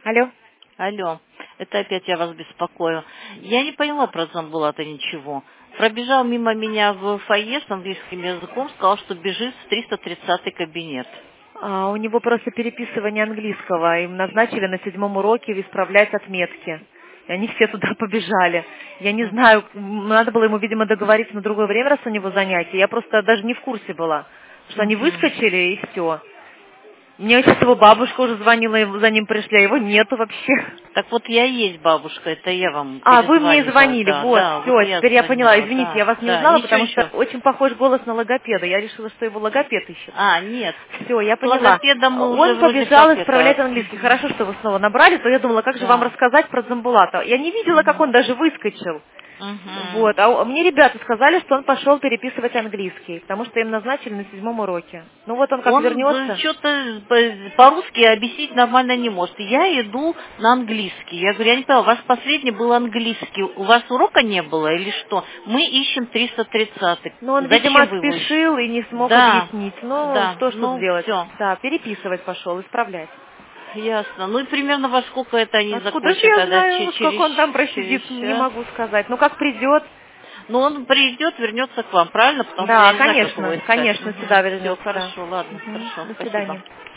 Алло. Алло, это опять я вас беспокою. Я не поняла про Дзамбулата ничего. Пробежал мимо меня в фойе с английским языком, сказал, что бежит в 330-й кабинет. У него просто переписывание английского. Им назначили на 7-м уроке исправлять отметки. И они все туда побежали. Я не знаю, надо было ему, видимо, договориться на другое время, раз у него занятие. Я просто даже не в курсе была, что они выскочили и все. Мне сейчас его бабушка уже звонила, за ним пришли, а его нету вообще. Так вот я и есть бабушка, это я вам Вы мне звонили, да, вот, да, все, вот теперь я поняла. звонила, Извините, да, я вас не да, узнала, ничего, потому что ничего. очень похож голос на логопеда. Я решила, что его логопед ищет. Нет, Все, я с поняла. логопедом мы уже Он вроде побежал как исправлять английский. Хорошо, что вы снова набрали, то я думала, как же вам да. рассказать про Дзамбулата. Я не видела, как он даже выскочил. Угу. Вот, мне ребята сказали, что он пошел переписывать английский, потому что им назначили на 7-м уроке. Ну вот он как Он вернется. что-то по-русски объяснить нормально не может. Я иду на английский. Я говорю, я не поняла, у вас последний был английский. У вас урока не было или что? Мы ищем 330-й. Но он, видимо, Зачем вы его ищете? спешил и не смог Да, объяснить. Ну, да, что ж тут ну сделать? все, Да, переписывать пошел, исправлять. ясно. Ну и примерно во сколько это они Откуда же закончат я тогда? знаю, сколько он там Через просидит, не час? могу сказать. Ну, как придет. Ну он придет, вернется к вам, правильно? Потому что Да, я не знаю, как его конечно, искать. конечно, сюда Все, вернется, да. хорошо, ладно, Мгм. хорошо, До спасибо. свидания.